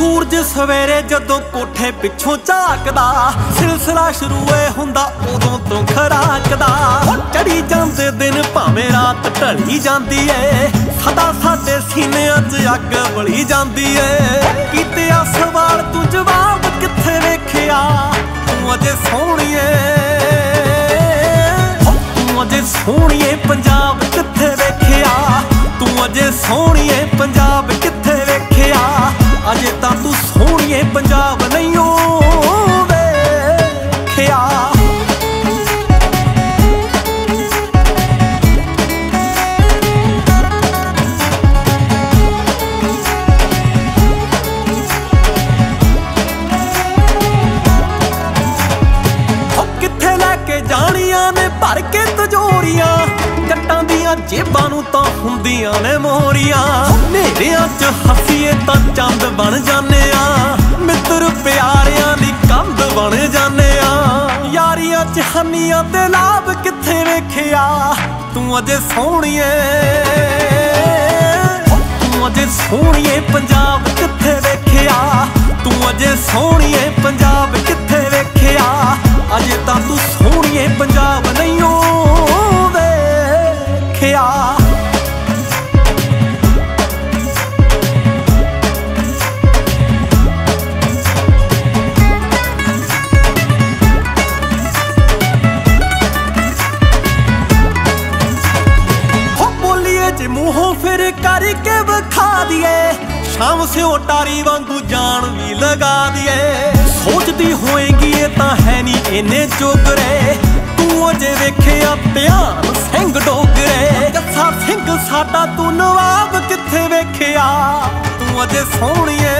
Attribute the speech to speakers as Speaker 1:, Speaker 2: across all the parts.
Speaker 1: सूरज सवेरे जदों कोठे पिछों झाकदा, सिलसिला शुरू हुंदा उदों तो खराकदा। चढ़ी जांदे दिन भावें रात ढली जांदी ऐ, सदा साडे सीनियां च अग बली जांदी ऐ। कीतिया सवाल तू जवाब कित्थे वेखिया, तू अजे सोहणीए, तू अजे सोहणीए पंजाब कित्थे वेखिया, तू अजे सोहणीए पंजाब कित्थे वेखिया। अजे तां तू सोहणीए पंजाब नहीं ओ वेखिया। कित्थे लैके जाणियां ने भर के तजोरियां, जट्टां दियां जेबां नूं तां हुंदियां ने मोहरियां। नेरियां च हसीए तां चंद बन जाने आ, मित्र प्यारियां दी कंध बन जाने आ। यारियां च हनियां ते लाभ कित्थे वेखिया, तू अजे सोहणीए, तू अजे सोहणीए पंजाब कित्थे वेखिया, तू अजे सोहणीए पंजाब कित्थे वेखिया। अजे तां तू सोहणीए पंजाब नहीं ओ वेखिया। मूहों फिर करके विखा दिए, शाम से ओटारी वांगू जान भी लगा दिए। सोचती होएगी ये तां है नी इन्ने जोगरे, तू अजे वेखिया ध्यान सिंह डोगरे। जस्सा सिंह साडा तू नवाब कित्थे वेखिया, तू अजे सोहणीए,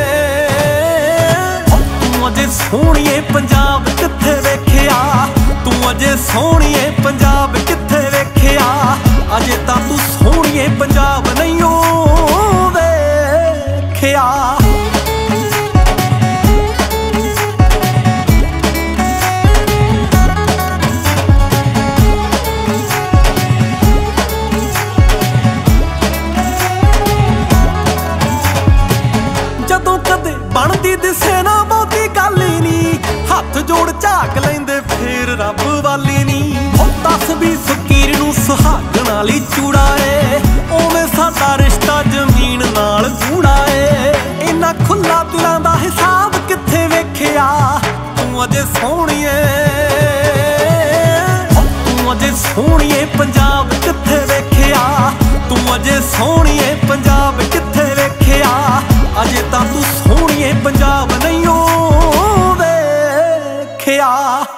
Speaker 1: तू अजे सोहणीए पंजाब कित्थे वेखिया, तू अजे सोहणीए पंजाब कित्थे वेखिया। अजे तां तू सोहणीए पंजाब नहीं ओ वेखिया। जदों कदे बनदी दिसे ना बहुती गल ही नी, हथ जोड़ झाक लैंदे फिर रब वाली नी। दस भी फकीर नूं सुहागण वाली चूड़ा ए, उवें साडा रिश्ता जमीन नाल गूड़ा ए। इन्ना खुला दिलां दा हिसाब कित्थे वेखिया, तू अजे सोहणीए, तू अजे सोहणीए पंजाब कित्थे वेखिया, तू अजे सोहणीए पंजाब कित्थे वेखिया। अजे तां तू सोहणीए पंजाब नहीं ओ वेखिया।